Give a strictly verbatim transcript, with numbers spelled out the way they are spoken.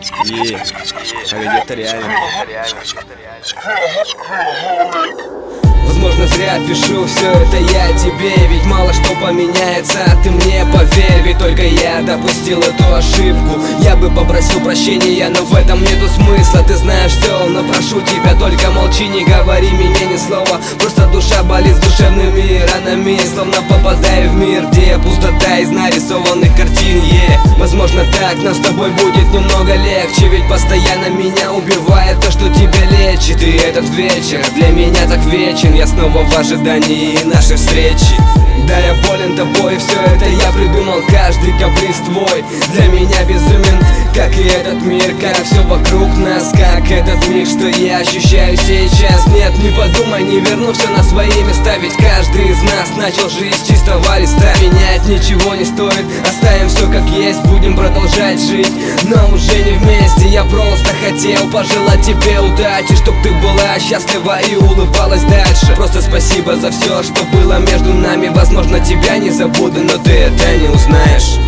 И, а ведь это реально. Возможно, зря пишу все это я тебе, ведь мало что поменяется, а ты мне поверь. Ведь только я допустил эту ошибку. Я бы попросил прощения, но в этом нету смысла. Ты знаешь все, но прошу тебя, только молчи, не говори мне ни слова. Просто душа болит с душевными ранами, словно попадаю в мир, где пустота из нарисованных картин. yeah. Возможно, так нам с тобой будет немного легче, ведь постоянно меня убивает то, что тебя лечит. И этот вечер для меня так вечен, я снова в ожидании нашей встречи. Да, я болен тобой, все это я придумал, каждый каприз твой для меня безумен, как и этот мир, как все вокруг нас, как этот миг, что я ощущаю сейчас. Нет, не подумай, не верну все на свои места, ведь каждый из нас начал жизнь с чистого листа. Менять ничего не стоит, оставим все как есть, будем продолжать жить, но уже не вместе. Я просто хотел пожелать тебе удачи, чтоб ты была счастлива и улыбалась дальше. Просто спасибо за все, что было между нами. Возможно, тебя не забуду, но ты это не узнаешь.